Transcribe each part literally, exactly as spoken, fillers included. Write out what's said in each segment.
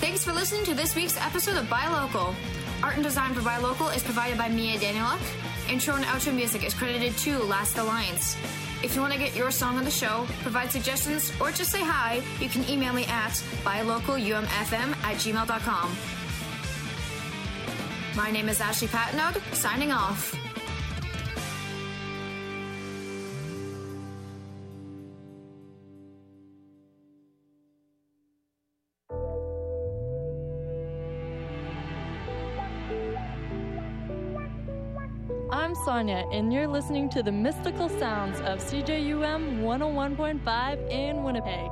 Thanks for listening to this week's episode of Buy Local. Art and design for Buy Local is provided by Mia Danieluk. Intro and outro music is credited to Last Alliance. If you want to get your song on the show, provide suggestions, or just say hi, you can email me at buylocalumfm at gmail dot com. My name is Ashley Patnode, signing off. I'm Sonia, and you're listening to the mystical sounds of C J U M one oh one point five in Winnipeg.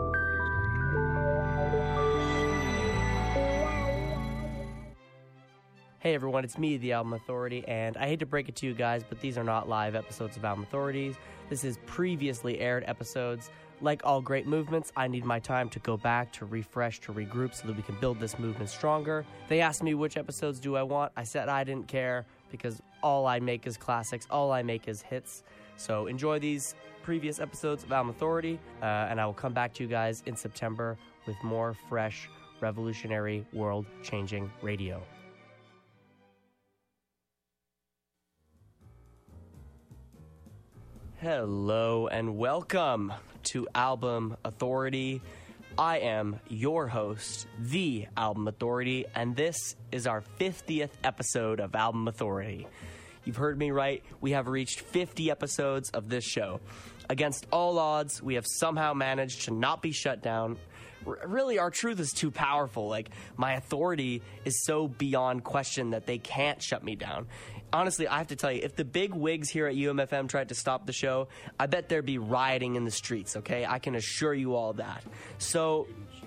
Hey everyone, it's me, the Album Authority, and I hate to break it to you guys, but these are not live episodes of Album Authorities. This is previously aired episodes. Like all great movements, I need my time to go back, to refresh, to regroup so that we can build this movement stronger. They asked me which episodes do I want. I said I didn't care because all I make is classics, all I make is hits. So enjoy these previous episodes of Album Authority, uh, and I will come back to you guys in September with more fresh, revolutionary, world-changing radio. Hello and welcome to Album Authority. I am your host, the Album Authority, and this is our fiftieth episode of Album Authority. You've heard me right. We have reached fifty episodes of this show. Against all odds, we have somehow managed to not be shut down. R- really, our truth is too powerful. Like, my authority is so beyond question that they can't shut me down. Honestly, I have to tell you, if the big wigs here at U M F M tried to stop the show, I bet there'd be rioting in the streets, okay? I can assure you all that. So,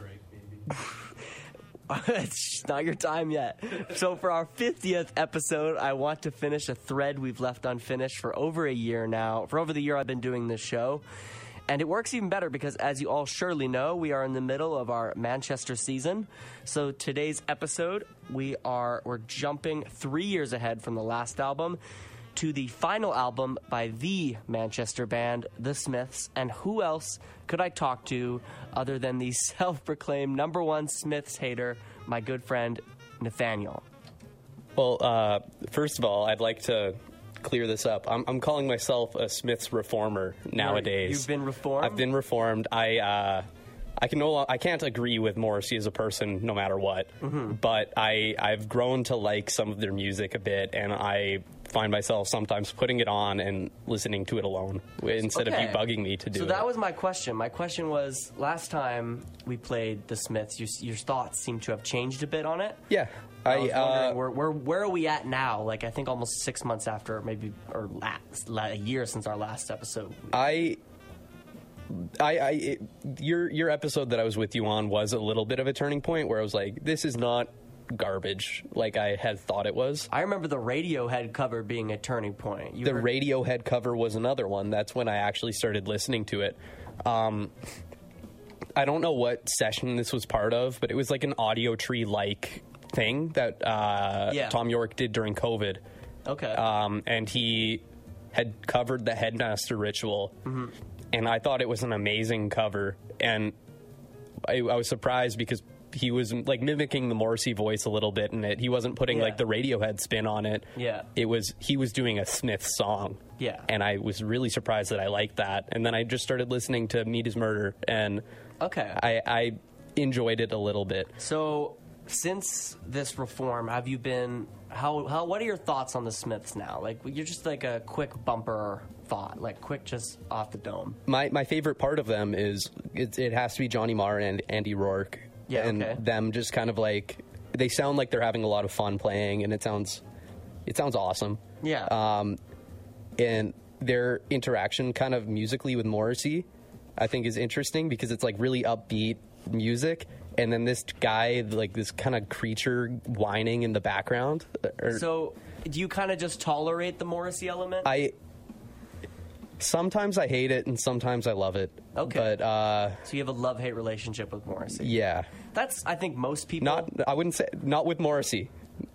it's not your time yet. So for our fiftieth episode, I want to finish a thread we've left unfinished for over a year now. For over the year I've been doing this show. And it works even better because, as you all surely know, we are in the middle of our Manchester season. So today's episode, we are we're jumping three years ahead from the last album to the final album by the Manchester band, The Smiths. And who else could I talk to other than the self-proclaimed number one Smiths hater, my good friend Nathaniel? Well, uh, first of all, I'd like to clear this up. I'm, I'm calling myself a Smiths reformer nowadays. You've been reformed? I've been reformed. I uh, I can no, I can't agree with Morrissey as a person, no matter what. Mm-hmm. But I I've grown to like some of their music a bit, and I find myself sometimes putting it on and listening to it alone instead okay. of you bugging me to do so it. So that was my question. My question was, last time we played The Smiths, your, your thoughts seem to have changed a bit on it. Yeah. I, I was uh, wondering, where, where, where are we at now? Like, I think almost six months after, maybe, or last, a year since our last episode. I... I, I it, your your episode that I was with you on was a little bit of a turning point where I was like, this is not garbage like I had thought it was. I remember the Radiohead cover being a turning point. You the heard- Radiohead cover was another one. That's when I actually started listening to it. Um, I don't know what session this was part of, but it was like an Audio Tree-like thing that uh, yeah. Tom York did during COVID. Okay. Um, and he had covered the Headmaster Ritual. Mm-hmm. And I thought it was an amazing cover, and I, I was surprised because he was like mimicking the Morrissey voice a little bit in it. He wasn't putting yeah. like the Radiohead spin on it. Yeah, it was he was doing a Smiths song. Yeah, and I was really surprised that I liked that. And then I just started listening to Meat Is Murder, and okay, I, I enjoyed it a little bit. So since this reform, have you been how how what are your thoughts on the Smiths now? Like, you're just like a quick bumper thought, like quick just off the dome. My my favorite part of them is it, it has to be Johnny Marr and Andy Rourke. Yeah, and okay. them just kind of like they sound like they're having a lot of fun playing, and it sounds it sounds awesome. Yeah. Um, and their interaction, kind of musically with Morrissey, I think is interesting because it's like really upbeat music, and then this guy, like this kind of creature whining in the background. Or, so, do you kind of just tolerate the Morrissey element? I. Sometimes I hate it, and sometimes I love it. Okay. But, uh... So you have a love-hate relationship with Morrissey? Yeah. That's, I think, most people... Not, I wouldn't say... Not with Morrissey.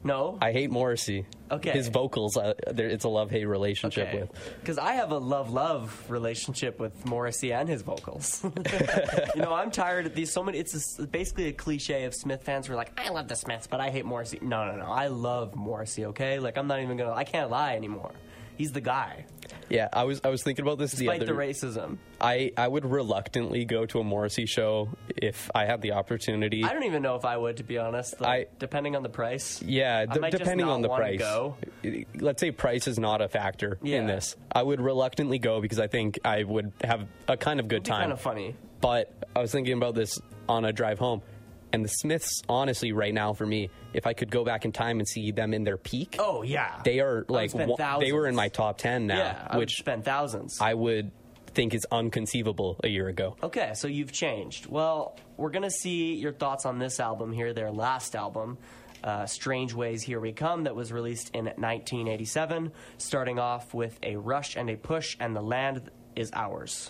No? I hate Morrissey. Okay. His vocals, uh, there- it's a love-hate relationship Okay. with. Because I have a love-love relationship with Morrissey and his vocals. You know, I'm tired of these so many. It's a s basically a cliche of Smith fans who are like, I love the Smiths, but I hate Morrissey. No, no, no. I love Morrissey, okay? Like, I'm not even going to, I can't lie anymore. He's the guy, Yeah, I was I was thinking about this despite the the other. racism. I I would reluctantly go to a Morrissey show if I had the opportunity. I don't even know if I would, to be honest. Like, I- depending on the price. Yeah, I d- might just depending not on the wanna price. go. Let's say price is not a factor Yeah. in this. I would reluctantly go because I think I would have a kind of good It'd be time. kind of funny. But I was thinking about this on a drive home, and the Smiths, honestly, right now for me, if I could go back in time and see them in their peak, Oh, yeah. they are like spend one- they were in thousands. my top ten now, Yeah, I would which spend thousands. I would think is unconceivable a year ago. Okay, so you've changed. Well, we're going to see your thoughts on this album here, their last album, uh, Strange Ways, Here We Come, that was released in nineteen eighty-seven, starting off with a rush and a push, and the land is ours.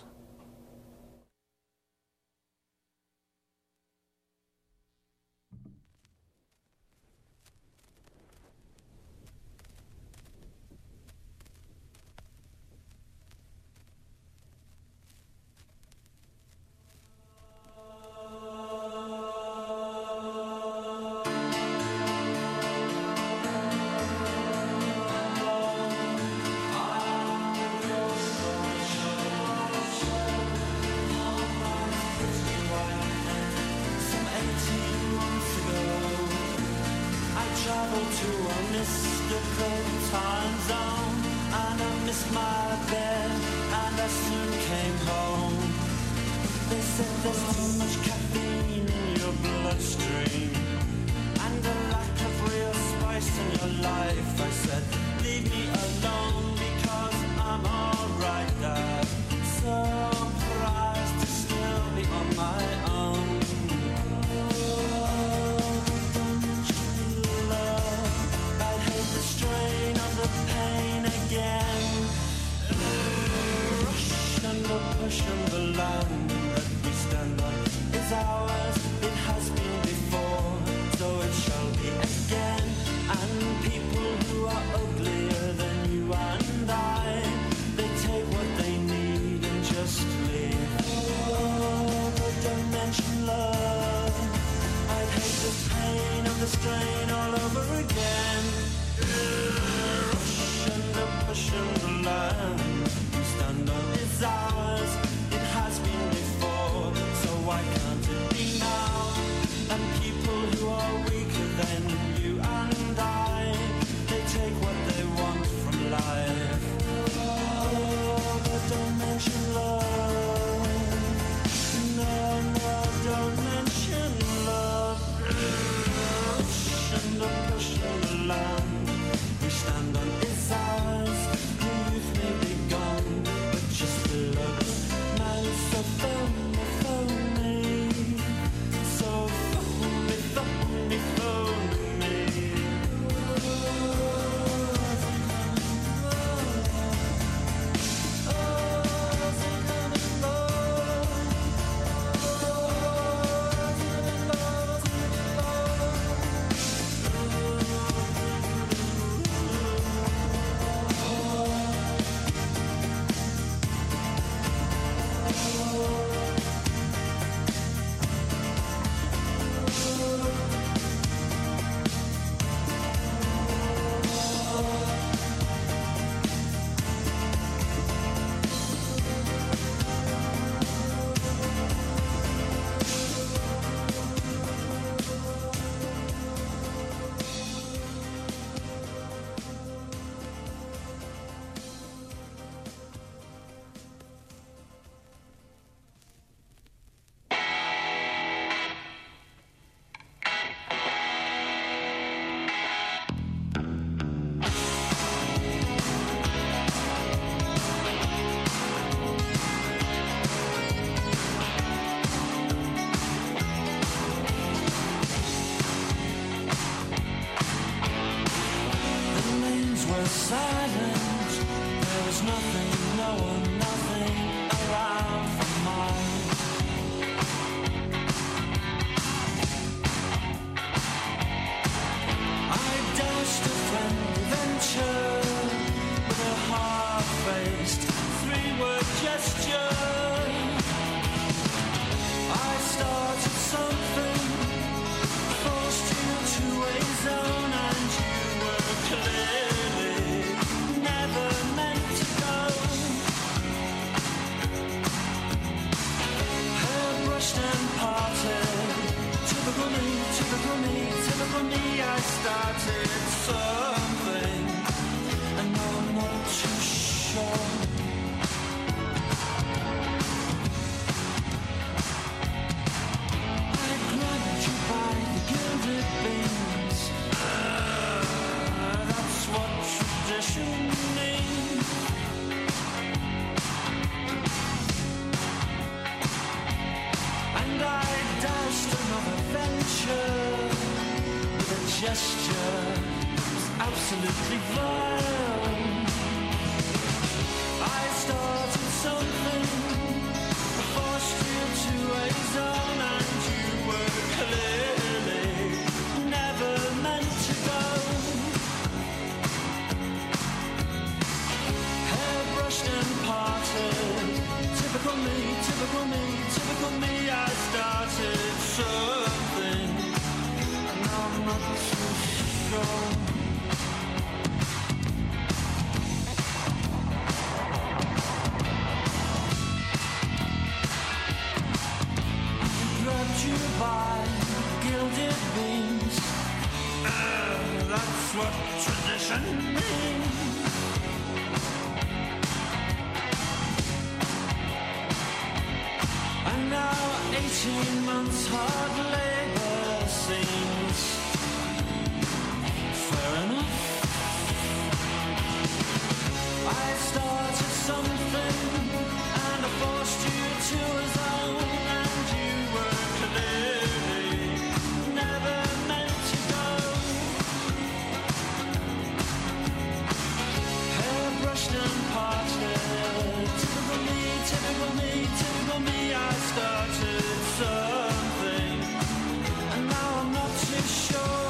Travel to a mystical time zone, and I missed my bed, and I soon came home. They said there's too much caffeine in your bloodstream, and a lack of real spice in your life. I said, leave me alone, because I'm alright, Dad. Surprised to still be on my own. Strain of the pain again. Rush and the push and the land that we stand on is ours. It has been before, so it shall be again. And people who are uglier than you and I, they take what they need and just leave. Oh, the dimension love. I'd hate the pain of the strain all over again. Rush and the push and the land we stand on is ours. It has been before, so why can't it be now? And people who are weaker than you and I, they take what they faced three-word gesture. I started something, forced you to a zone, and you were clearly never meant to go. Hair brushed and parted, typical me, typical me, typical me. I started something, and now I'm not too sure. I grabbed you by the gilded beams. Uh, that's what tradition means. And I dashed another venture with a gesture that was absolutely vile. I started something, forced you to a zone, and you were clearly never meant to go. Hair brushed and parted, typical me, typical me, typical me. I started something, and now I'm not too sure. Grabbed you by gilded beams. Uh, that's what tradition means. And now eighteen months hard labor seems fair enough. I started something, and I forced you to a zone, and you were clearly never meant to go. Hair brushed and parted, typical me, typical me, typical me. I started something, and now I'm not too sure.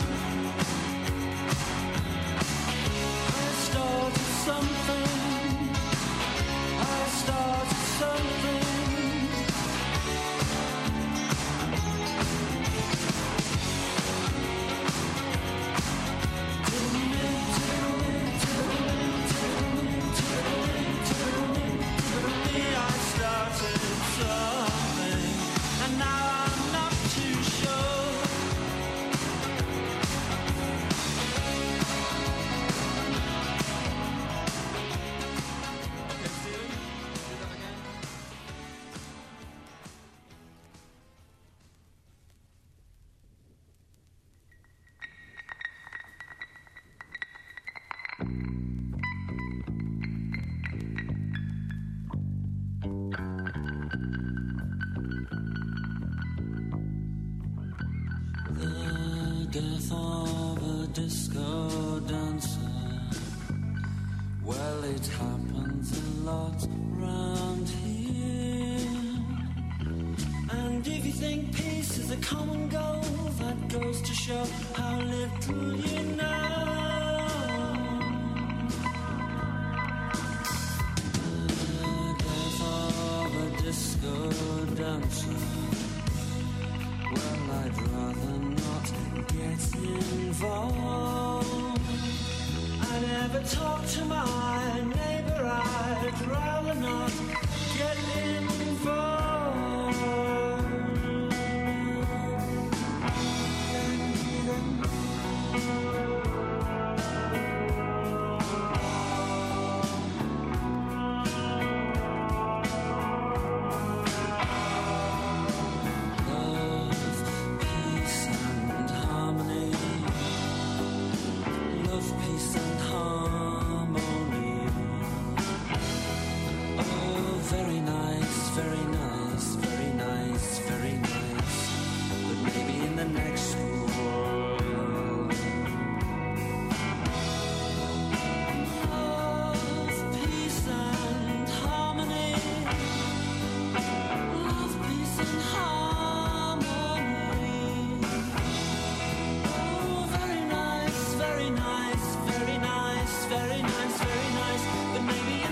I started something, I started something. Typical me, typical me, typical me, typical me, typical me, typical me, typical me. I started something, and now I'm not too sure. Okay, Steven, do that again. The death of a disco dancer. Well, it happens a lot round here. And if you think peace is a common goal, that goes to show how little you know. The death of a disco dancer. Well, I'd rather not get involved. I never talk to my neighbor. I'd rather not get involved. Very nice, very nice, but maybe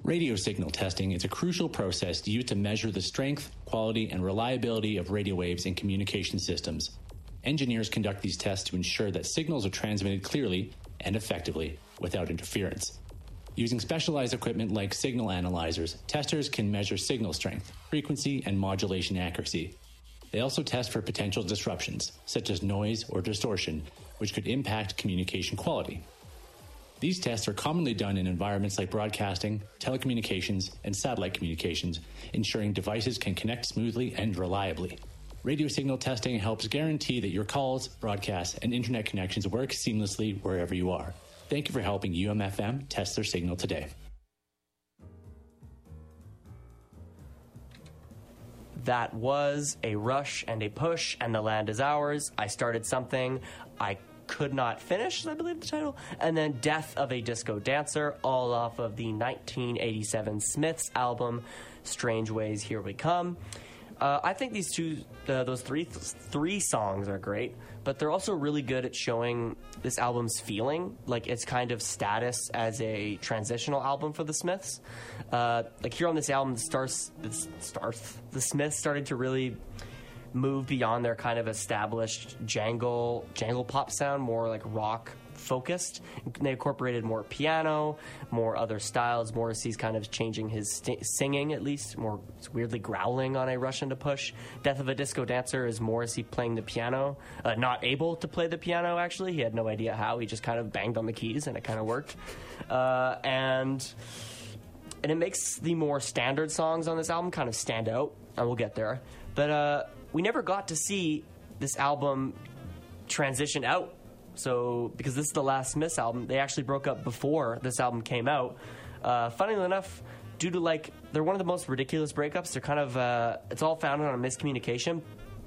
Radio signal testing is a crucial process used to measure the strength, quality, and reliability of radio waves in communication systems. Engineers conduct these tests to ensure that signals are transmitted clearly and effectively without interference. Using specialized equipment like signal analyzers, testers can measure signal strength, frequency, and modulation accuracy. They also test for potential disruptions, such as noise or distortion, which could impact communication quality. These tests are commonly done in environments like broadcasting, telecommunications, and satellite communications, ensuring devices can connect smoothly and reliably. Radio signal testing helps guarantee that your calls, broadcasts, and internet connections work seamlessly wherever you are. Thank you for helping U M F M test their signal today. That was A Rush and a Push, and The Land Is Ours. I started something I could not finish, I believe the title, and then Death of a Disco Dancer, all off of the nineteen eighty-seven Smiths album, Strange Ways, Here We Come. Uh, I think these two, uh, those three, three songs are great, but they're also really good at showing this album's feeling, like its kind of status as a transitional album for the Smiths. Uh, like here on this album, the Stars, the Stars, the Smiths started to really move beyond their kind of established jangle, jangle pop sound, more like rock focused. They incorporated more piano, more other styles. Morrissey's kind of changing his st- singing, at least, more weirdly growling on A Rush and a Push. Death of a Disco Dancer is Morrissey playing the piano, uh, not able to play the piano, actually. He had no idea how. He just kind of banged on the keys, and it kind of worked. Uh, and... And it makes the more standard songs on this album kind of stand out, and we'll get there. But uh, we never got to see this album transition out. So, because this is the last Smiths album, they actually broke up before this album came out. Uh, funnily enough, due to, like, they're one of the most ridiculous breakups. They're kind of, uh, it's all founded on a miscommunication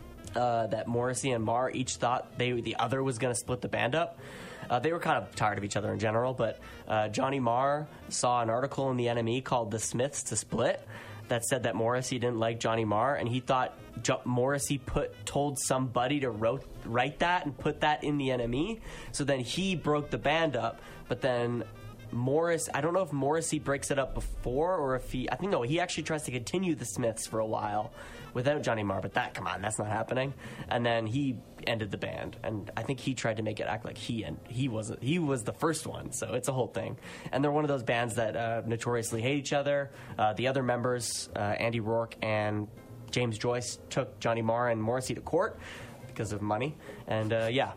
uh, that Morrissey and Marr each thought they the other was going to split the band up. Uh, they were kind of tired of each other in general, but uh, Johnny Marr saw an article in the N M E called The Smiths to Split that said that Morrissey didn't like Johnny Marr, and he thought jo- Morrissey put told somebody to wrote, write that and put that in the N M E. So then he broke the band up, but then Morris, I don't know if Morrissey breaks it up before or if he, I think no, he actually tries to continue the Smiths for a while without Johnny Marr, but that, come on, that's not happening. And then he ended the band, and I think he tried to make it act like he and he wasn't, he was the first one, so it's a whole thing. And they're one of those bands that uh, notoriously hate each other. Uh, the other members, uh, Andy Rourke and James Joyce, took Johnny Marr and Morrissey to court because of money, and uh, yeah.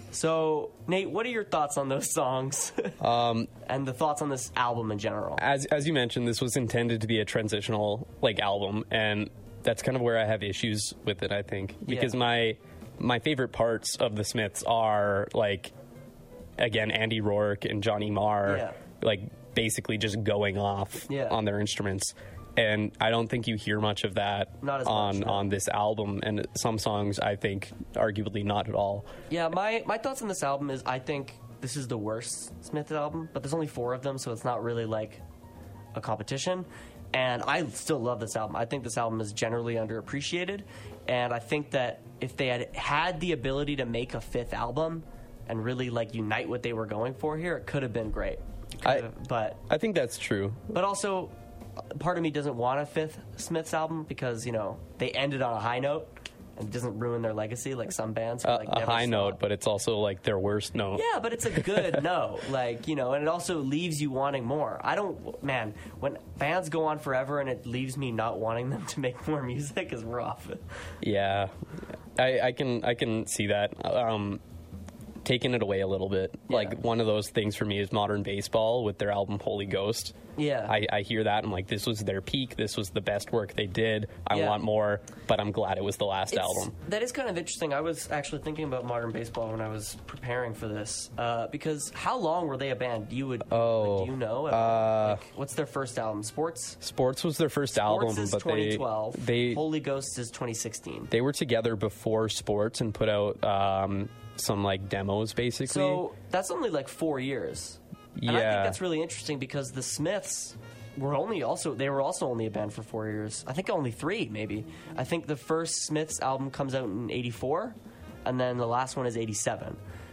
So, Nate, what are your thoughts on those songs um, and the thoughts on this album in general? As as you mentioned, this was intended to be a transitional like album, and that's kind of where I have issues with it, I think, because yeah. my my favorite parts of the Smiths are like, again, Andy Rourke and Johnny Marr, yeah. like basically just going off yeah. on their instruments. And I don't think you hear much of that not as on, much, no. on this album. And some songs, I think, arguably not at all. Yeah, my, my thoughts on this album is I think this is the worst Smith album, but there's only four of them, so it's not really like a competition. And I still love this album. I think this album is generally underappreciated. And I think that if they had had the ability to make a fifth album and really like unite what they were going for here, it could have been great. I, but I think that's true. But also, part of me doesn't want a fifth Smiths album because, you know, they ended on a high note and it doesn't ruin their legacy like some bands. Who, like, uh, a never high stop. note, but it's also like their worst note. Yeah, but it's a good note. Like, you know, and it also leaves you wanting more. I don't, man, when bands go on forever and it leaves me not wanting them to make more music is rough. Yeah, I, I can I can see that. Um, taking it away a little bit. Yeah. Like, one of those things for me is Modern Baseball with their album Holy Ghost. Yeah. I, I hear that, and I'm like, this was their peak. This was the best work they did. I Yeah. want more, but I'm glad it was the last It's- album. That is kind of interesting. I was actually thinking about Modern Baseball when I was preparing for this, uh, because how long were they a band? You would, Oh, like, do you know? uh, like, what's their first album? Sports. Sports was their first Sports album, is but twenty twelve. they they Holy Ghost is twenty sixteen. they were together before Sports and put out um, some like demos, basically. So that's only like four years. And I think Yeah. that's really interesting because the Smiths were only also they were also only a band for four years. I think only three, maybe. I think the first Smiths album comes out in eighty-four, and then the last one is eighty-seven.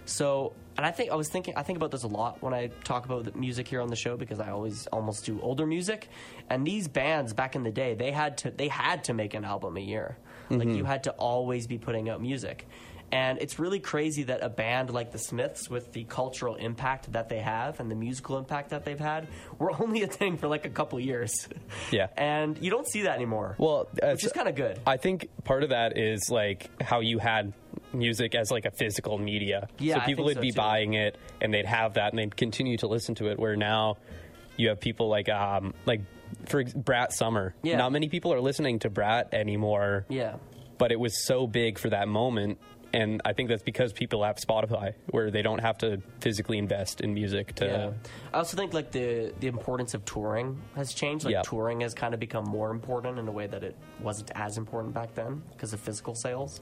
So, and I think I was thinking, I think about this a lot when I talk about the music here on the show because I always almost do older music. And these bands back in the day, they had to they had to make an album a year. Mm-hmm. Like you had to always be putting out music. And it's really crazy that a band like the Smiths, with the cultural impact that they have and the musical impact that they've had, were only a thing for like a couple years. Yeah. And you don't see that anymore. Well, which is kind of good. I think part of that is like how you had music as like a physical media. Yeah, so I people think would so, be too. buying it and they'd have that and they'd continue to listen to it, where now you have people like um like for ex- Brat Summer. Yeah. Not many people are listening to Brat anymore. Yeah. But it was so big for that moment. And I think that's because people have Spotify, where they don't have to physically invest in music to... Yeah. I also think like the, the importance of touring has changed. Like Yeah. touring has kind of become more important in a way that it wasn't as important back then because of physical sales.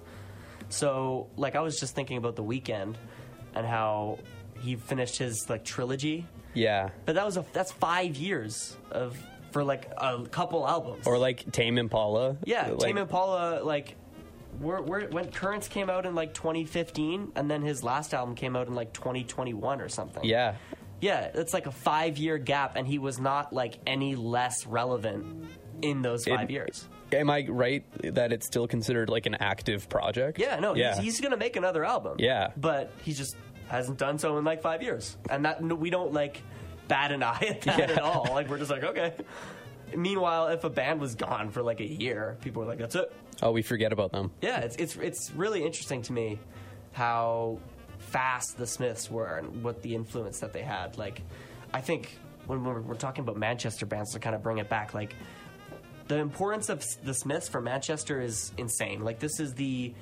So like I was just thinking about The Weeknd and how he finished his like trilogy. Yeah. But that was a that's five years of for like a couple albums. Or like Tame Impala. Yeah, like, Tame Impala, like, we're, we're, when Currents came out in, like, twenty fifteen, and then his last album came out in, like, twenty twenty-one or something. Yeah. Yeah, it's like a five-year gap, and he was not, like, any less relevant in those five It- years. Am I right that it's still considered like an active project? Yeah, no, Yeah. he's, he's going to make another album. Yeah. But he just hasn't done so in, like, five years. And that no, we don't, like, bat an eye at that Yeah. at all. Like, we're just like, okay. Meanwhile, if a band was gone for, like, a year, people were like, that's it. Oh, we forget about them. Yeah, it's it's it's really interesting to me how fast the Smiths were and what the influence that they had. Like, I think when we're, we're talking about Manchester bands, to kind of bring it back, like the importance of the Smiths for Manchester is insane. Like, this is the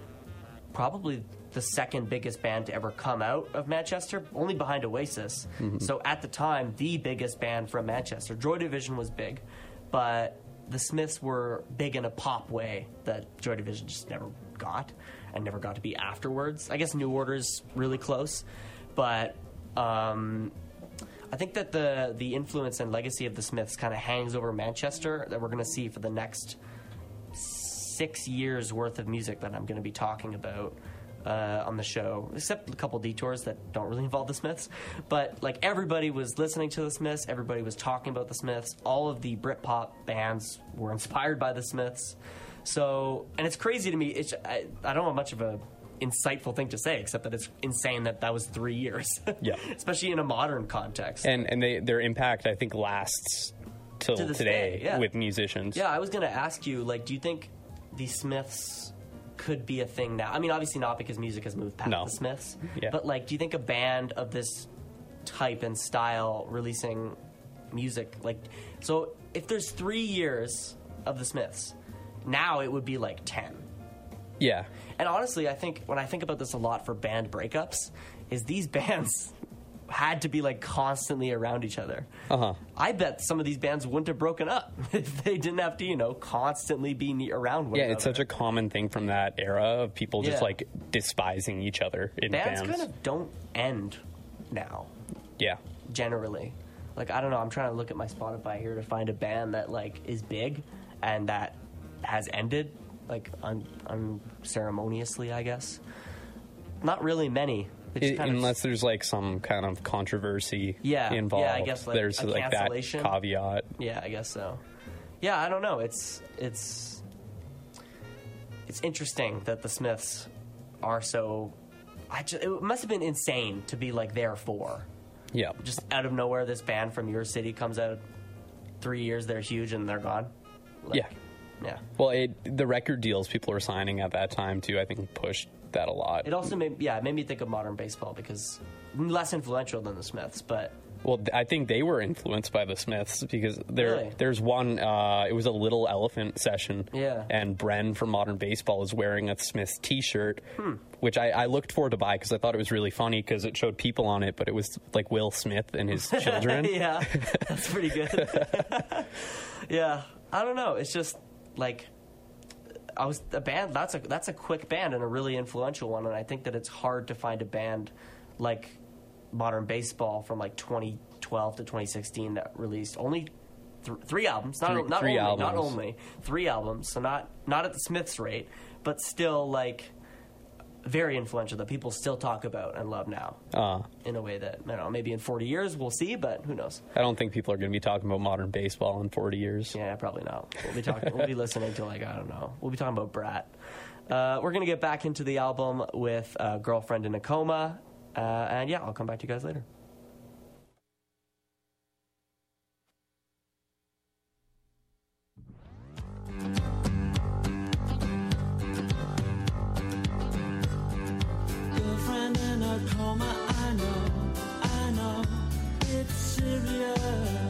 probably the second biggest band to ever come out of Manchester, only behind Oasis. Mm-hmm. So at the time, the biggest band from Manchester. Joy Division was big, but the Smiths were big in a pop way that Joy Division just never got and never got to be afterwards. I guess New Order's really close, but um, I think that the the influence and legacy of the Smiths kind of hangs over Manchester that we're going to see for the next six years worth of music that I'm going to be talking about uh, on the show, except a couple detours that don't really involve the Smiths. But like everybody was listening to the Smiths, everybody was talking about the Smiths. All of the Britpop bands were inspired by the Smiths. So, and it's crazy to me. It's, I, I don't have much of a insightful thing to say, except that it's insane that that was three years. Yeah. Especially in a modern context. And and they their impact, I think, lasts till To this today day, yeah. with musicians. Yeah, I was going to ask you, like, do you think the Smiths could be a thing now? I mean, obviously not, because music has moved past No. the Smiths. Yeah. But, like, do you think a band of this type and style releasing music, like, so if there's three years of the Smiths, now it would be like ten. Yeah. And honestly, I think when I think about this a lot for band breakups, is these bands had to be like constantly around each other. Uh-huh. I bet some of these bands wouldn't have broken up if they didn't have to, you know, constantly be ne- around one Yeah, another. it's such a common thing from that era of people just Yeah. like despising each other in bands bands. kind of don't end now, Yeah. generally. Like, I don't know, I'm trying to look at my Spotify here to find a band that like is big and that has ended like un- unceremoniously, I guess. Not really many. They just I- kind of- unless there's like some kind of controversy Yeah, yeah, involved. I guess, like, there's a like that cancellation. caveat. Yeah, I guess so. Yeah, I don't know. It's it's it's interesting that the Smiths are so. I just, it must have been insane to be like there for. Yeah. Just out of nowhere, this band from your city comes out. Three years, they're huge, and they're gone. Like, Yeah. yeah. Well, it, the record deals people were signing at that time too, I think, pushed that a lot. It also made yeah it made me think of modern baseball because less influential than the Smiths, but Well, th- I think they were influenced by the Smiths because there, Really? there's one. Uh, it was a Little Elephant session, Yeah. and Bren from Modern Baseball is wearing a Smiths T-shirt, Hmm. which I, I looked forward to buy because I thought it was really funny because it showed people on it, but it was like Will Smith and his children. yeah, that's pretty good. Yeah, I don't know. It's just like I was a band. That's a that's a quick band and a really influential one, and I think that it's hard to find a band like Modern Baseball from like twenty twelve to twenty sixteen that released only th- three albums. Not Three- not three only, not albums. only three albums. So not not at the Smiths rate, but still like very influential that people still talk about and love now Uh, in a way that, I don't know, maybe in forty years we'll see, but who knows? I don't think people are going to be talking about modern baseball in forty years. Yeah, probably not. We'll be talking. We'll be listening to like I don't know. We'll be talking about Brat. Uh, we're gonna get back into the album with uh, "Girlfriend in a Coma," uh, and yeah, I'll come back to you guys later. Girlfriend in a coma, I know, I know, it's serious.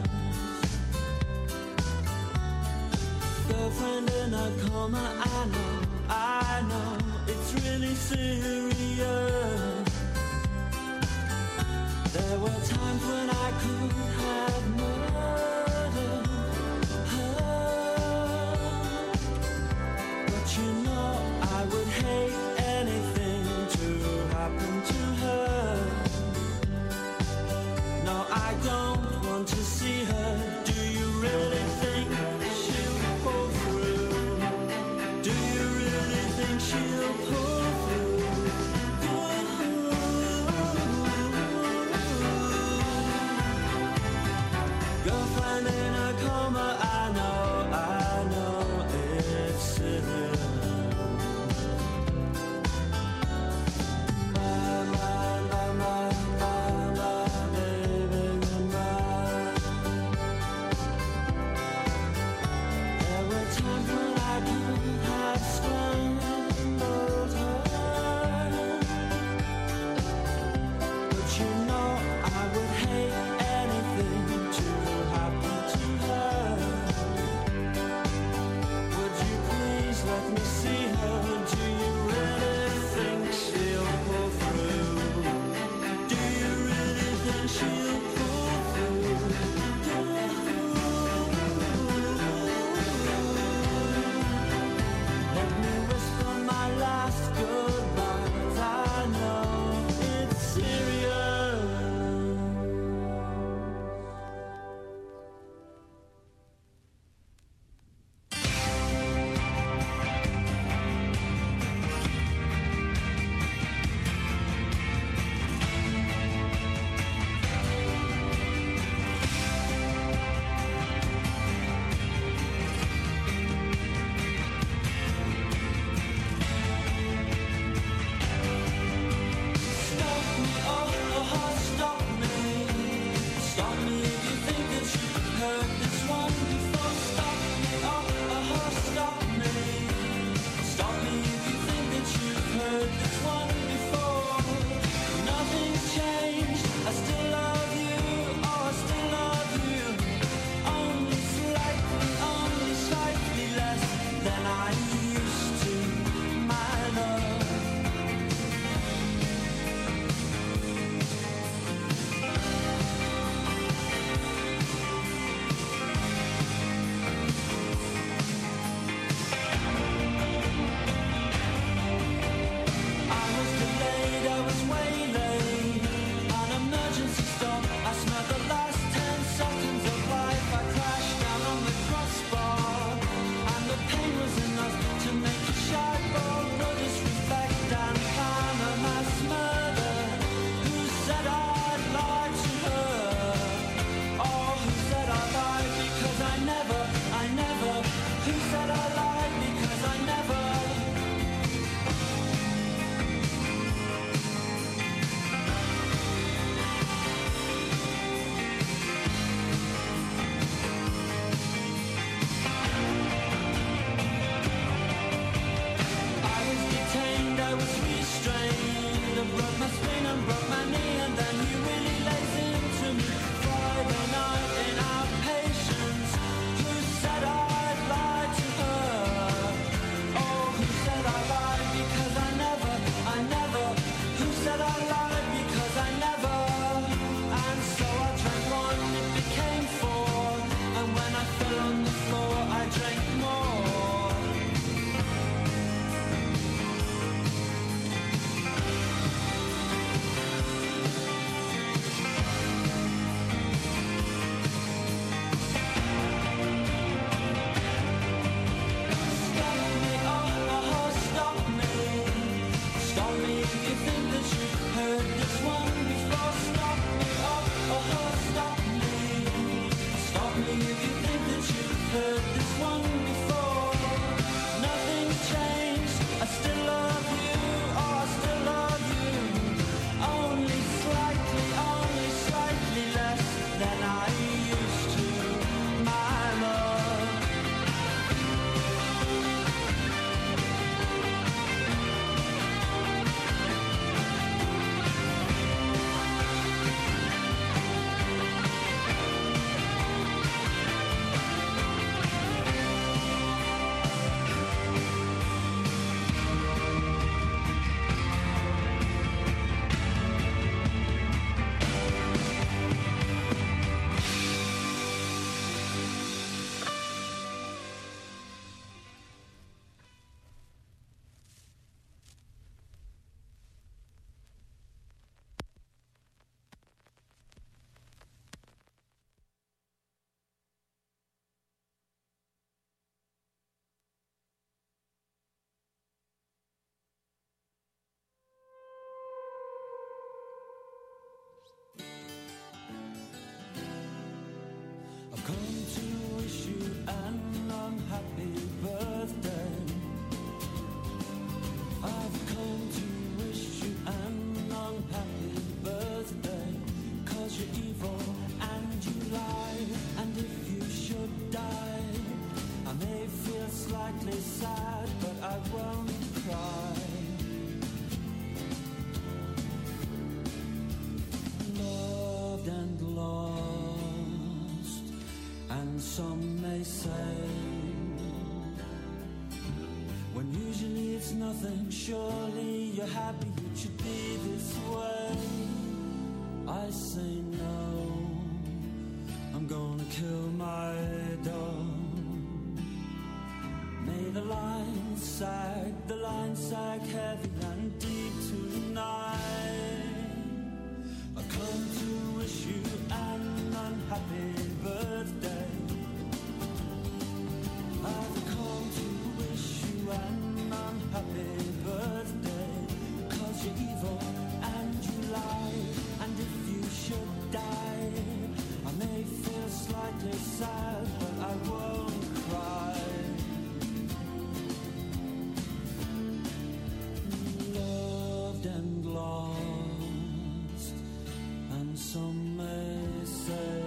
Girlfriend in a coma, I know, I know, it's really serious. There were times when I could have murdered her, but you know I would hate anything to happen to her. No, I don't want to see her. Do you really think she'll pull through? Do you really think she'll pull through? some may say, when usually it's nothing. Surely you're happy it should be this way. I say no, I'm gonna kill my dog. May the lines sag, the lines sag heavy and deep tonight. I come to wish you an unhappy birthday. I've come to wish you an unhappy birthday. Cause you're evil and you lie, and if you should die, I may feel slightly sad, but I won't cry. Loved and lost, and some may say,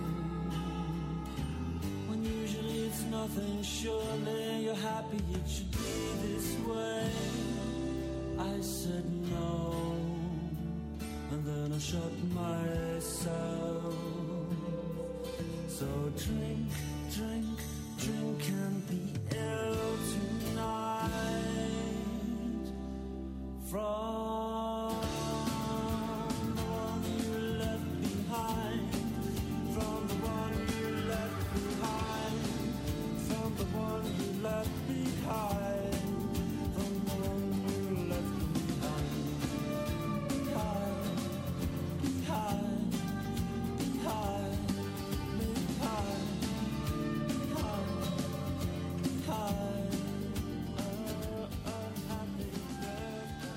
when usually it's nothing. Surely you're happy it should be this way. I said no, and then I shut myself. So drink, drink, drink and be ill tonight. From the one you left behind, from the one you left behind, from the one you left behind, from the one you left behind. Behind, behind, behind, behind, behind, behind. Uh, unhappy birthday.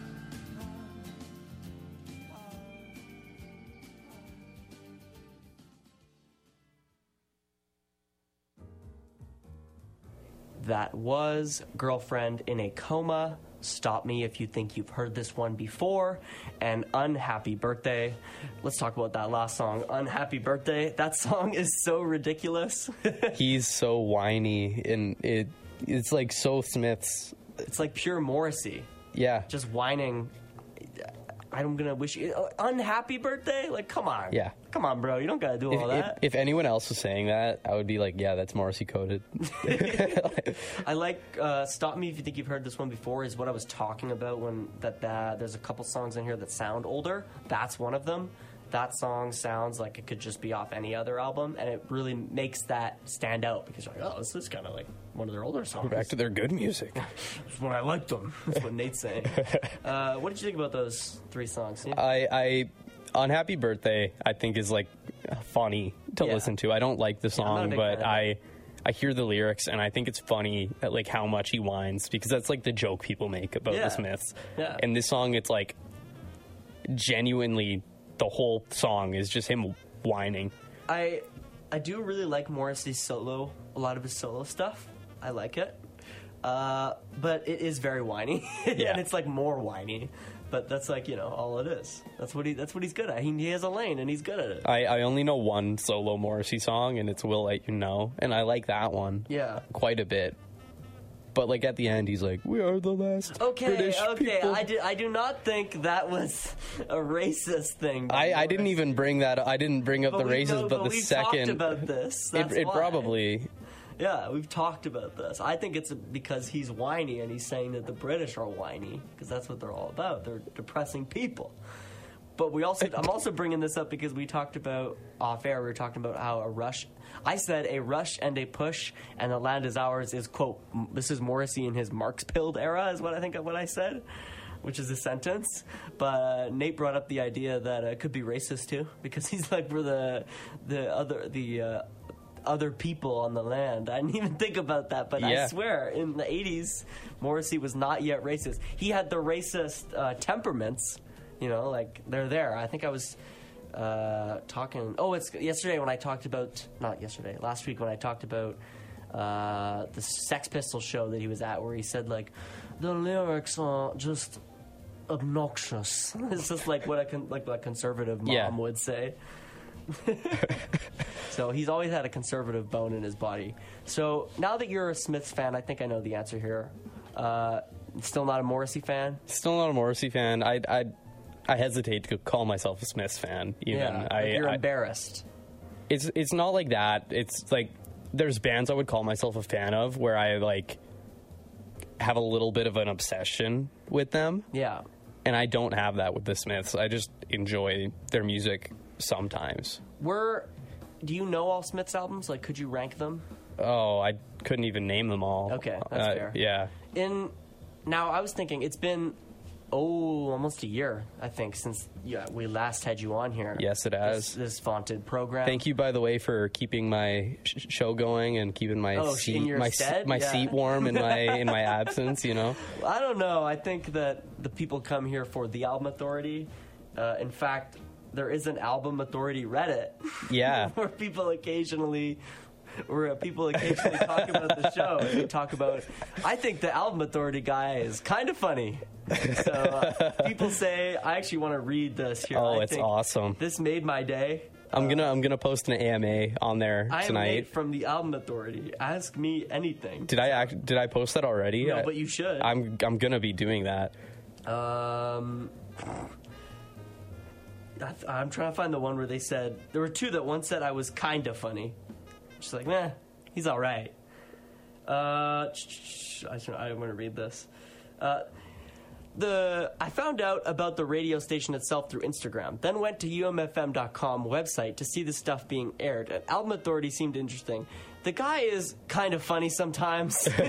That was Girlfriend in a Coma. Stop me if you think you've heard this one before. And Unhappy Birthday. Let's talk about that last song, Unhappy Birthday. That song is so ridiculous. He's so whiny, and it it's like so Smith's. It's like pure Morrissey. Yeah. Just whining. I'm gonna wish you uh, unhappy birthday. Like, come on. Yeah. Come on, bro. You don't gotta do all If, that. if, if anyone else was saying that, I would be like, yeah, that's Morrissey coded. I like uh, Stop Me If You Think You've Heard This One Before is what I was talking about when that, that there's a couple songs in here that sound older. That's one of them. That song sounds like it could just be off any other album, and it really makes that stand out because you're like, oh, this is kind of like one of their older songs. Back to their good music. That's when I liked them. That's what Nate's saying. Uh, what did you think about those three songs? Yeah. I, I Unhappy Birthday, I think, is like funny to Yeah. listen to. I don't like the I'm not a song, big but fan of I I hear the lyrics and I think it's funny, like how much he whines, because that's like the joke people make about Yeah. the Smiths. Yeah. And this song, it's like genuinely the whole song is just him whining. I I do really like Morrissey's solo, a lot of his solo stuff. I like it. Uh, but it is very whiny. Yeah. And it's like more whiny. But that's like, you know, all it is. That's what he that's what he's good at. He, he has a lane and he's good at it. I, I only know one solo Morrissey song, and it's Will Let You Know, and I like that one Yeah. quite a bit. But like at the end, he's like, "We are the last Okay, British okay. people." I, do, I do not think that was a racist thing. by I, I didn't Morrissey. even bring that. I didn't bring up But the we races, know- but the we've second talked about this. it, That's it why. probably Yeah, we've talked about this. I think it's because he's whiny and he's saying that the British are whiny because that's what they're all about. They're depressing people. But we also, I'm also bringing this up because we talked about off air. We were talking about how a rush. I said a rush and a push, and the land is ours is quote. m- This is Morrissey in his Marx Pilled era, is what I think of what I said, which is a sentence. But uh, Nate brought up the idea that uh, it could be racist too because he's like for the the other the. Uh, other people on the land. I didn't even think about that, but I Yeah. swear, in the eighties, Morrissey was not yet racist. He had the racist uh, temperaments, you know, like, they're there. I think I was uh, talking... Oh, it's yesterday when I talked about... Not yesterday, last week when I talked about uh, the Sex Pistols show that he was at, where he said, like, the lyrics are just obnoxious. It's just like what a, con- like what a conservative mom Yeah. would say. So he's always had a conservative bone in his body. So now that you're a Smiths fan, I think I know the answer here. Uh, still not a Morrissey fan? still not a Morrissey fan. I I I hesitate to call myself a Smiths fan. Even Yeah, I, like you're I embarrassed. it's it's not like that. It's like there's bands I would call myself a fan of where I like have a little bit of an obsession with them. Yeah. And I don't have that with the Smiths. I just enjoy their music sometimes. Were, do you know all Smiths albums? Like, could you rank them? Oh, I couldn't even name them all. Okay, that's uh, fair. Yeah. In now, I was thinking it's been oh almost a year, I think, since yeah we last had you on here. Yes, it has. This, this vaunted program. Thank you, by the way, for keeping my sh- show going and keeping my Oh, in seat your my stead? my Yeah. seat warm in my in my absence. You know. I don't know. I think that the people come here for the Album Authority. Uh, in fact, there is an Album Authority Reddit. Yeah. where people occasionally. Where people occasionally talk about the show. And they talk about. I think the Album Authority guy is kind of funny. So uh, people say, I actually want to read this here. Oh, I it's think awesome. This made my day. I'm gonna I'm gonna post an A M A on there I am tonight. Nate from the Album Authority. Ask me anything. Did I act, did I post that already? No, I- but you should. I'm I'm gonna be doing that. Um, I th- I'm trying to find the one where they said there were two that one said I was kind of funny. Just like, meh, he's all right. Uh, I should, I'm going to read this. Uh, the I found out about the radio station itself through Instagram, then went to U M F M dot com website to see the stuff being aired. And Album Authority seemed interesting. The guy is kind of funny sometimes. I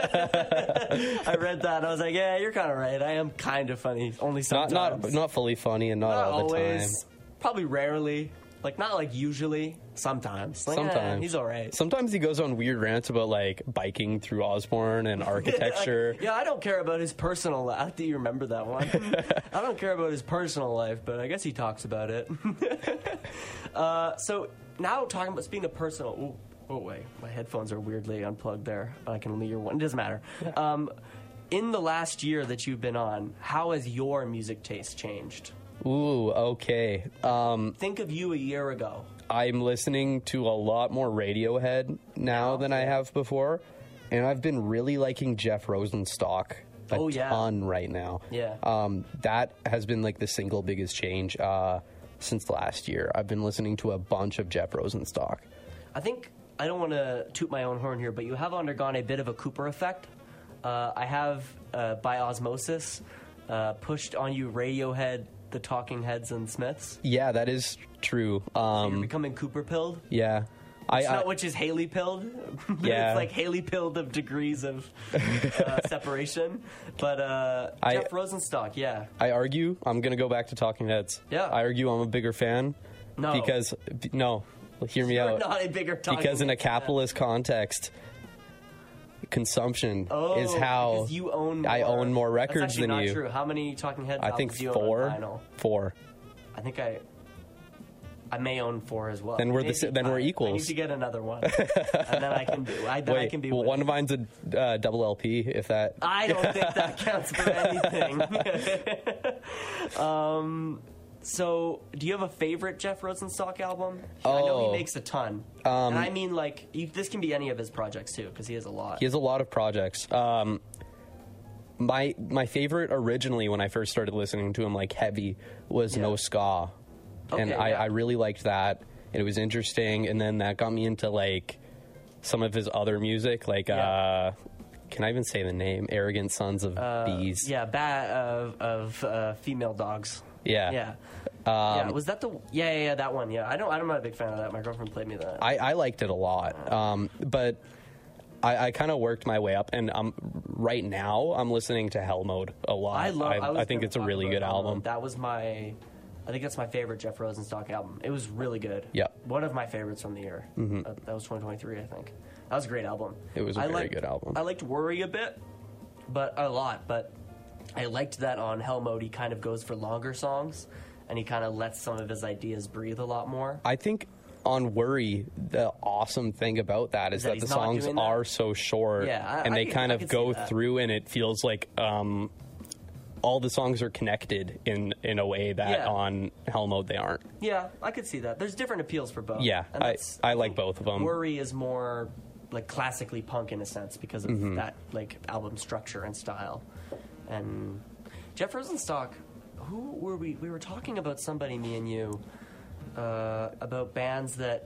read that. I was like, yeah, you're kind of right. I am kind of funny. Only Not sometimes. not not fully funny and not, Not all the always. time. Probably rarely. Like, not like usually. Sometimes. Like, eh, Sometimes he's all right. Sometimes he goes on weird rants about like biking through Osborne and architecture. Like, yeah, I don't care about his personal life. I think you remember that one. I don't care about his personal life, but I guess he talks about it. uh, so now talking about speaking of personal. Ooh, oh wait, my headphones are weirdly unplugged there. I can only hear one. It doesn't matter. Um, in the last year that you've been on, how has your music taste changed? Ooh, okay. Um, Think of you a year ago. I'm listening to a lot more Radiohead now than I have before, and I've been really liking Jeff Rosenstock a Oh, yeah. ton right now. Yeah. Um, that has been like the single biggest change uh, since last year. I've been listening to a bunch of Jeff Rosenstock. I think, I don't want to toot my own horn here, but you have undergone a bit of a Cooper effect. Uh, I have, uh, by osmosis, uh, pushed on you Radiohead, the Talking Heads, and Smiths. Yeah, that is true. You're Um, becoming Cooper pilled. yeah. I, It's I, not which is Haley pilled. Yeah. It's like Haley pilled of degrees of uh, separation. But uh, I- Jeff Rosenstock, yeah. I argue, I'm going to go back to Talking Heads. Yeah. I argue I'm a bigger fan. No. Because, b- no, hear me You're out. not a bigger Talking Because in a Heads fan. capitalist context, consumption Oh, is how because you own more. I own more That's records actually than not you. True. How many Talking Heads I think albums do you four. own on vinyl? Four. I think I, I may own four as well. Then we're the Maybe s- then we're five. I equals. need to get another one, and then I can do. I, then I Wait, can be. well, with one it. of mine's a uh, double L P. If that, I don't think that counts for anything. um, so, do you have a favorite Jeff Rosenstock album? I know Oh. he makes a ton, Um, and I mean, like, you, this can be any of his projects too, because he has a lot. he has a lot of projects. Um, my my favorite originally when I first started listening to him like heavy was Yeah. No Ska, and Okay, I, yeah. I really liked that. And it was interesting, and then that got me into like some of his other music, like Yeah. uh, can I even say the name? Arrogant Sons of Bees. Yeah, bat of of uh, female dogs. Yeah. Yeah. Um, yeah, was that the? Yeah, yeah, yeah, that one. Yeah, I don't. I'm not a big fan of that. My girlfriend played me that. I, I liked it a lot, um, but I, I kind of worked my way up, and um, right now I'm listening to Hell Mode a lot. I love. I, I, was I think gonna it's a talk really about good Hell Mode. album. That was my. I think that's my favorite Jeff Rosenstock album. It was really good. Yeah. One of my favorites from the year. Mm-hmm. Uh, that was twenty twenty-three, I think. That was a great album. It was a I very liked- good album. I liked Worry a bit, but a lot. But I liked that on Hell Mode. He kind of goes for longer songs, and he kind of lets some of his ideas breathe a lot more. I think on Worry, the awesome thing about that is That that, he's the not songs doing that? are so short, Yeah, I- and I they can- kind I of can go see that. through, and it feels like um, all the songs are connected in in a way that Yeah. on Hell Mode they aren't. Yeah, I could see that. There's different appeals for both. Yeah, And I- that's- I like think both of 'em. Worry is more like classically punk in a sense because of Mm-hmm. that like album structure and style. And Jeff Rosenstock, who were we? We were talking about somebody, me and you, uh, about bands that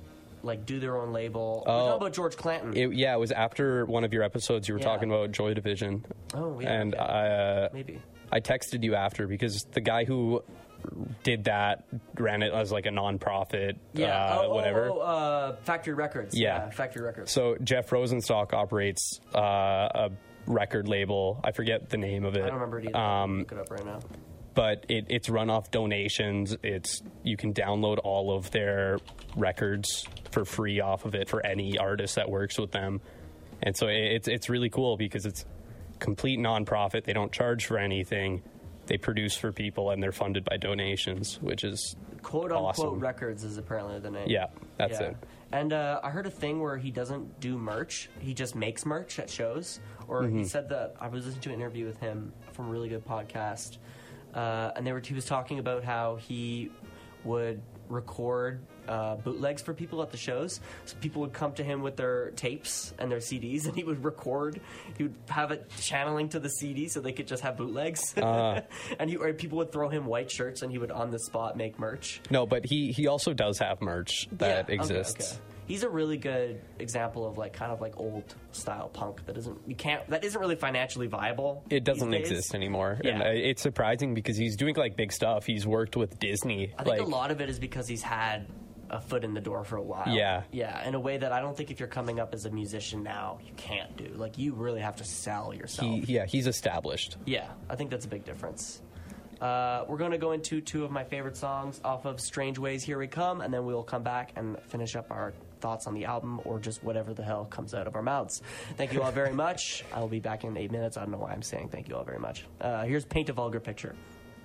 like do their own label. Oh. We're talking about George Clanton. It, yeah, it was after one of your episodes. You were Yeah. talking about Joy Division. Oh, yeah, And okay. I, uh, Maybe. I texted you after because the guy who did that ran it as like a nonprofit, Yeah. uh, oh, whatever. Oh, oh, uh, Factory Records. Yeah. Factory Records. So Jeff Rosenstock operates uh, a record label. I forget the name of it. I don't remember it either. Um, Look it up right now. but it, it's run off donations. It's you can download all of their records for free off of it for any artist that works with them, and so it, it's it's really cool because it's complete nonprofit. They don't charge for anything. They produce for people and they're funded by donations, which is Quote unquote awesome. Records is apparently the name. Yeah, that's Yeah. it. And uh, I heard a thing where he doesn't do merch; he just makes merch at shows. Or Mm-hmm. he said that I was listening to an interview with him from a really good podcast, uh, and they were he was talking about how he would record uh, bootlegs for people at the shows. So people would come to him with their tapes and their C Ds, and he would record. He would have it channeling to the C D so they could just have bootlegs. Uh. and he, or people would throw him white shirts, and he would on the spot make merch. No, but he he also does have merch that Yeah, okay, exists. okay. He's a really good example of like kind of like old style punk that isn't you can't that isn't really financially viable. It doesn't these days. exist anymore. Yeah. And uh, it's surprising because he's doing like big stuff. He's worked with Disney. I think like, a lot of it is because he's had a foot in the door for a while. Yeah. Yeah, in a way that I don't think if you're coming up as a musician now, you can't do. Like you really have to sell yourself. he, yeah, he's established. Yeah, I think that's a big difference. Uh, we're going to go into two of my favorite songs off of Strange Ways, Here We Come, and then we'll come back and finish up our thoughts on the album or just whatever the hell comes out of our mouths. Thank you all very much. I will be back in eight minutes. I don't know why I'm saying thank you all very much. Uh, here's Paint a Vulgar Picture.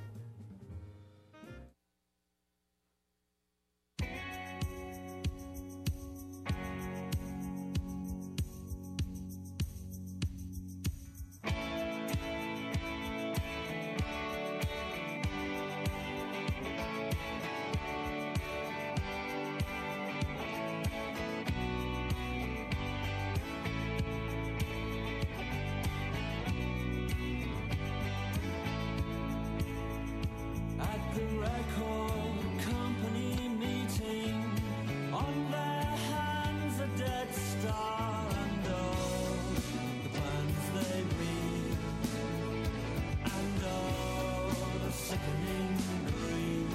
At the record company meeting, on their hands a dead star, and oh, the plans they read, and oh, the sickening greed.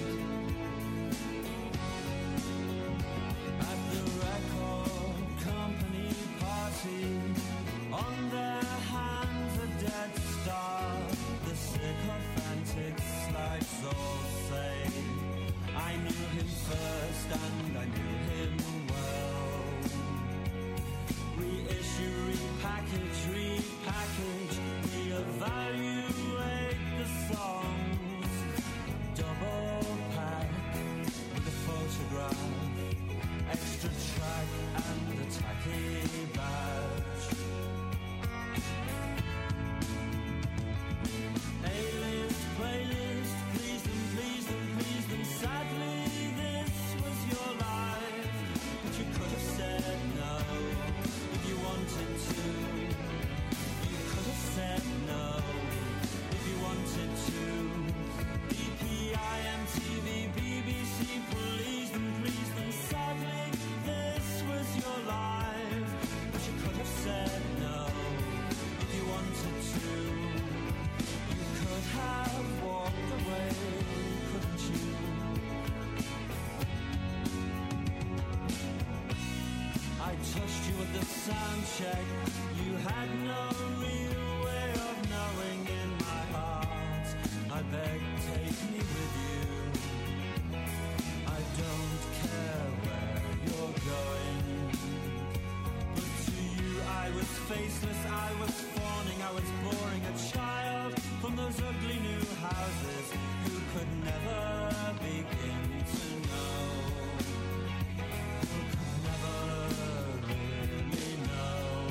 At the record company party, on their hands a dead star, the sycophantic slides all say, I knew him first and I knew him well. Reissue, repackage, repackage, reevaluate the songs. Double pack with a photograph, extra track and a tacky badge. A-list, playlist, please them, please them, please them. Sadly, this was your life, but you could have said no if you wanted to. You could have said no if you wanted to. B P I, M T V, B B C, please them, please them. Sadly, this was your life, but you could have said no if you wanted to. Could have walked away, couldn't you? I touched you at the sound check. You had no real way of knowing in my heart. I beg, take me with you. I don't care where you're going, but to you I was faceless, I was fawning, I was boring, a child from those ugly new houses who could never begin to know, who could never really know.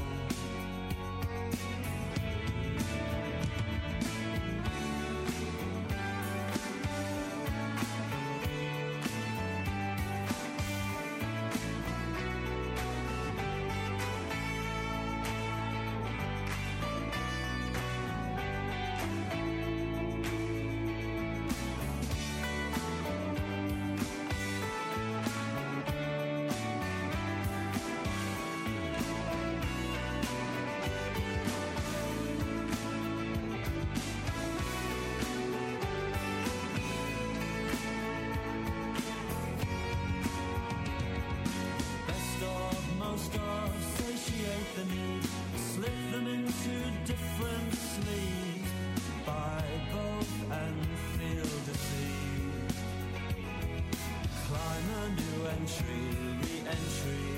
re-entry, re-entry.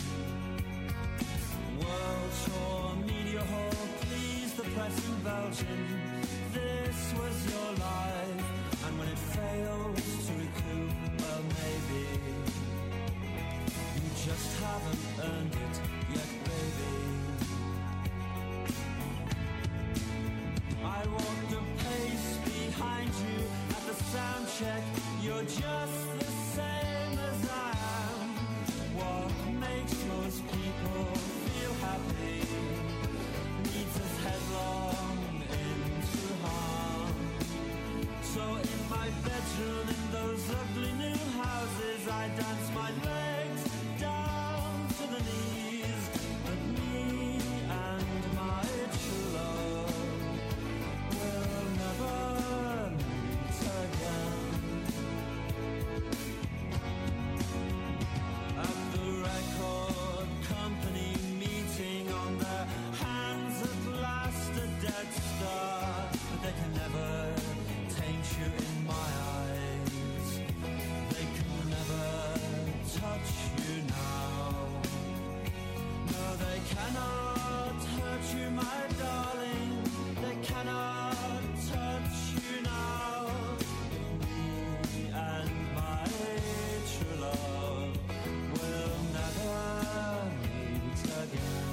World Tour Media Hall, please the press in Belgium. This was your life, and when it fails to recoup, well maybe you just haven't earned it yet, baby. I walked a pace behind you at the sound check. You're just the same as I am. What makes most people feel happy leads us headlong into harm. So in my bedroom, in those ugly new houses, I dance my legs down to the knees. But me and my true love will never meet again. At the record company meeting, on their hands at last a dead star. But they can never taint you in my eyes. They can never touch you now. No, they cannot hurt you, my darling. They cannot touch you now. Me and my true love will never meet again.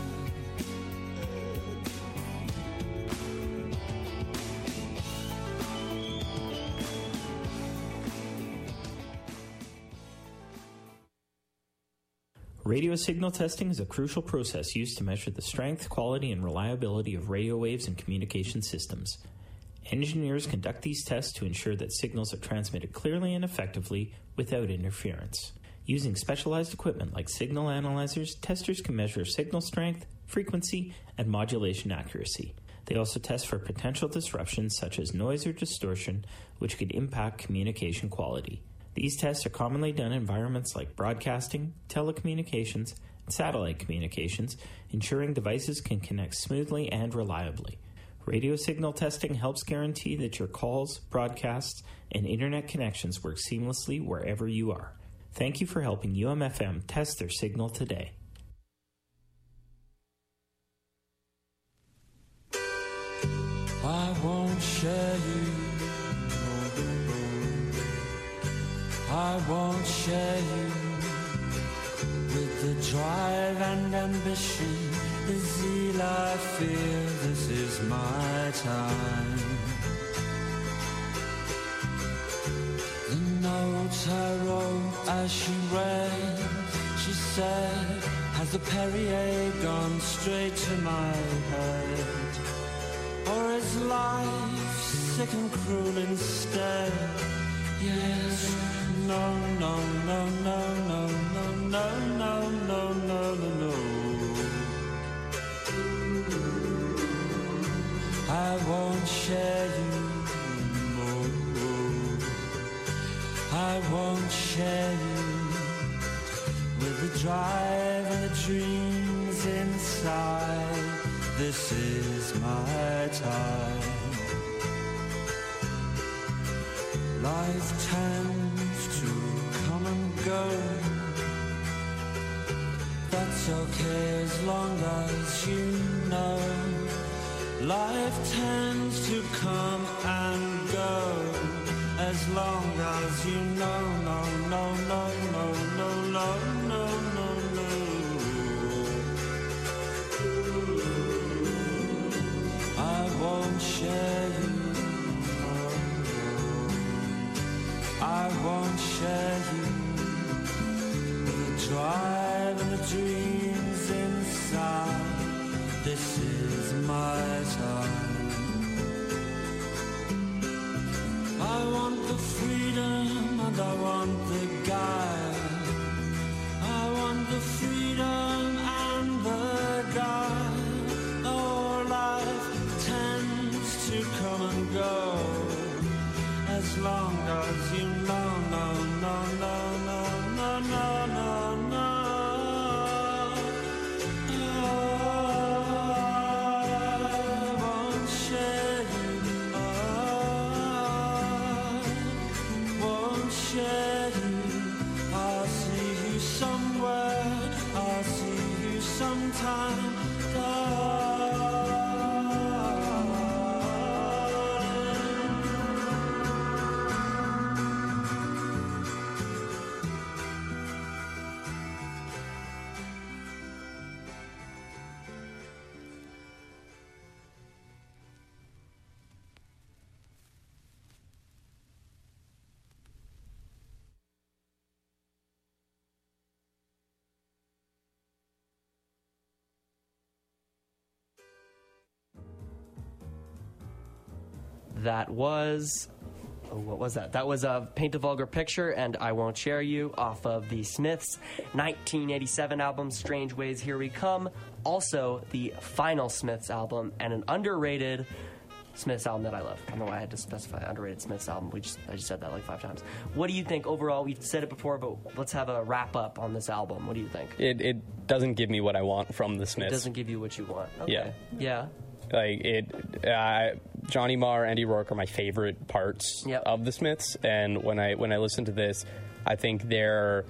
Radio signal testing is a crucial process used to measure the strength, quality, and reliability of radio waves and communication systems. Engineers conduct these tests to ensure that signals are transmitted clearly and effectively without interference. Using specialized equipment like signal analyzers, testers can measure signal strength, frequency, and modulation accuracy. They also test for potential disruptions such as noise or distortion, which could impact communication quality. These tests are commonly done in environments like broadcasting, telecommunications, and satellite communications, ensuring devices can connect smoothly and reliably. Radio signal testing helps guarantee that your calls, broadcasts, and internet connections work seamlessly wherever you are. Thank you for helping U M F M test their signal today. I won't share you. I won't share you with the drive and ambition, the zeal I feel. This is my time. The notes I wrote as she read, she said, has the Perrier gone straight to my head? Or is life sick and cruel instead? Yes, no, no, no, no, no, no, no, no, no, no, no, no. I won't share you, no. I won't share you with the drive and the dreams inside. This is my time. Life tends to come and go. That's okay as long as you know. Life tends to come and go as long as you know. No, no, no, no, no, no, no, no, no. I won't share you. I won't share you with the drive and the dreams inside. This is my time. I want the freedom and I want the guide. I want the freedom and the guide. Oh, life tends to come and go as long as you know, no, no, no, no, no, no, no, no. I won't share you, I won't share you. I'll see you somewhere. I'll see you sometime. Darling. That was, oh, what was that? That was a Paint a Vulgar Picture and I Won't Share You off of the Smiths' nineteen eighty-seven album, Strange Ways, Here We Come. Also, the final Smiths album and an underrated Smiths album that I love. I don't know why I had to specify underrated Smiths album. We just I just said that like five times. What do you think overall? We've said it before, but let's have a wrap up on this album. What do you think? It, it doesn't give me what I want from the Smiths. It doesn't give you what you want. Okay. Yeah. Yeah. Like it, uh, Johnny Marr, Andy Rourke are my favorite parts Yep. of the Smiths, and when I when I listen to this, I think their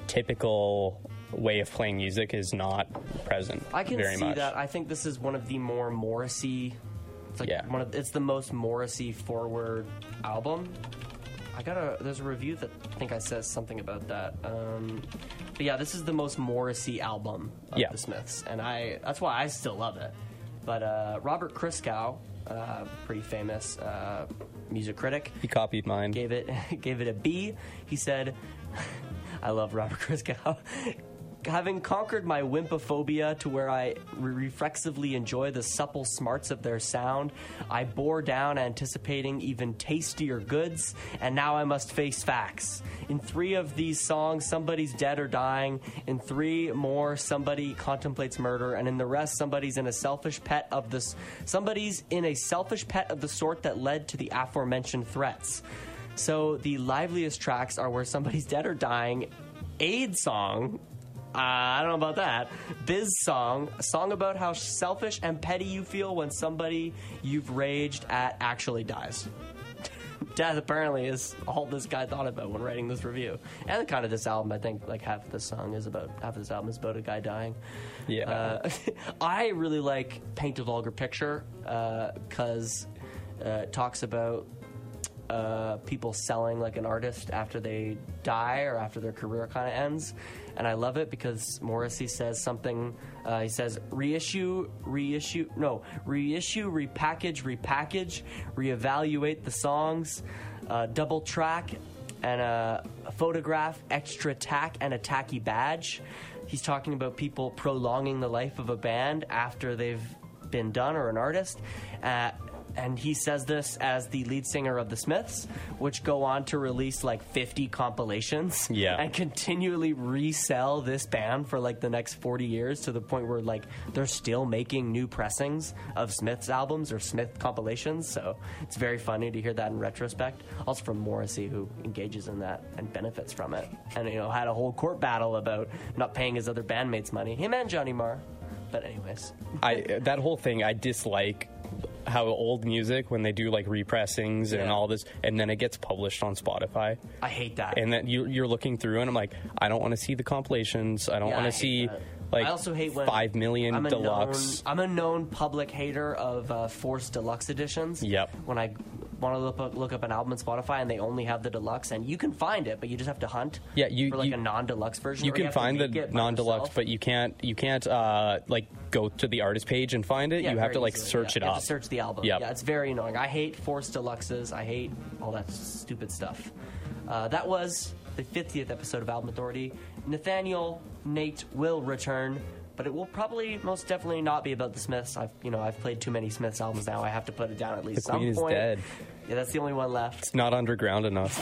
typical way of playing music is not present. I can very see much. that. I think this is one of the more Morrissey. It's like Yeah. one of it's the most Morrissey forward album. I got a there's a review that I think I says something about that. Um, but yeah, this is the most Morrissey album of Yeah. the Smiths, and I that's why I still love it. But uh, Robert Christgau, uh, pretty famous uh, music critic, He copied mine. gave it gave it a B. He said, "I love Robert Christgau. Having conquered my wimpophobia to where I re- reflexively enjoy the supple smarts of their sound, I bore down anticipating even tastier goods, and now I must face facts. In three of these songs, somebody's dead or dying. In three more, somebody contemplates murder, and in the rest, somebody's in a selfish pet of this. Somebody's in a selfish pet of the sort that led to the aforementioned threats. So the liveliest tracks are where somebody's dead or dying, Aid song." Uh, I don't know about that. Biz song, a song about how selfish and petty you feel when somebody you've raged at actually dies. Death apparently is all this guy thought about when writing this review. And kind of this album, I think like half of this song is about, half of this album is about a guy dying. Yeah. Uh, I really like Paint a Vulgar Picture because uh, uh, it talks about uh, people selling like an artist after they die or after their career kind of ends. And I love it because Morrissey says something, uh, he says, reissue, reissue, no, reissue, repackage, repackage, reevaluate the songs, uh, double track, and a, a photograph, extra tack, and a tacky badge. He's talking about people prolonging the life of a band after they've been done, or an artist. Uh, and he says this as the lead singer of the Smiths, which go on to release like fifty compilations Yeah. and continually resell this band for like the next forty years, to the point where like they're still making new pressings of Smiths albums or Smith compilations. So it's very funny to hear that in retrospect. Also from Morrissey, who engages in that and benefits from it, and you know had a whole court battle about not paying his other bandmates money, him and Johnny Marr. But anyways, I that whole thing I dislike. How old music, when they do like repressings and Yeah. all this, and then it gets published on Spotify, I hate that. and then you, you're looking through, and I'm like, I don't want to see the compilations. I don't Yeah, want I to hate see that. like I also hate when five million I'm a deluxe. Known, I'm a known public hater of uh, forced deluxe editions. Yep. When I want to look up, look up an album on Spotify and they only have the deluxe, and you can find it, but you just have to hunt. Yeah, you- for like you- a non-deluxe version. You or can have to find the make it by non-deluxe, yourself. but you can't you can't uh, like go to the artist page and find it. Yeah, you have very to like easily, search yeah. it You up. have to search the album. Yep. Yeah, it's very annoying. I hate forced deluxes. I hate all that stupid stuff. Uh, that was the fiftieth episode of Album Authority. Nathaniel Nate will return, but it will probably most definitely not be about the Smiths. I've you know I've played too many Smiths albums now. I have to put it down at least The Queen some is point. dead. Yeah, that's the only one left. It's not underground enough.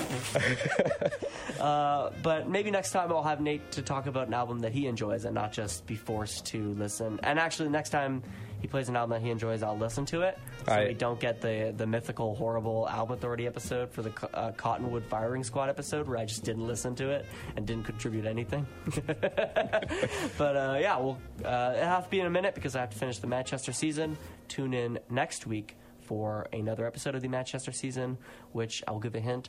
Uh, but maybe next time I'll have Nate to talk about an album that he enjoys and not just be forced to listen. And actually, next time he plays an album that he enjoys, I'll listen to it. So I- we don't get the, the mythical, horrible Album Authority episode for the Co- uh, Cottonwood Firing Squad episode where I just didn't listen to it and didn't contribute anything. But uh, yeah, well, uh, it'll have to be in a minute because I have to finish the Manchester season. Tune in next week for another episode of the Manchester season, which I'll give a hint,